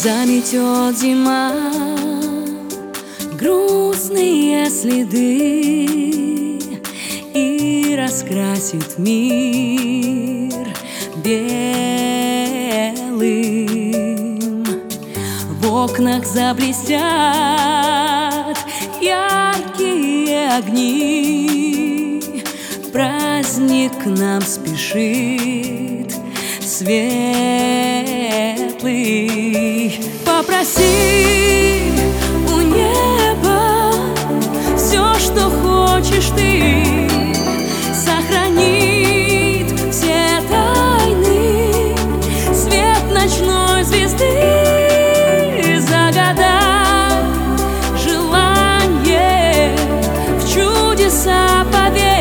Заметет зима грустные следы и раскрасит мир белым. В окнах заблестят яркие огни, праздник к нам спешит светлый. Попроси у неба все, что хочешь ты, сохранит все тайны свет ночной звезды. Загадай желание, в чудеса поверь.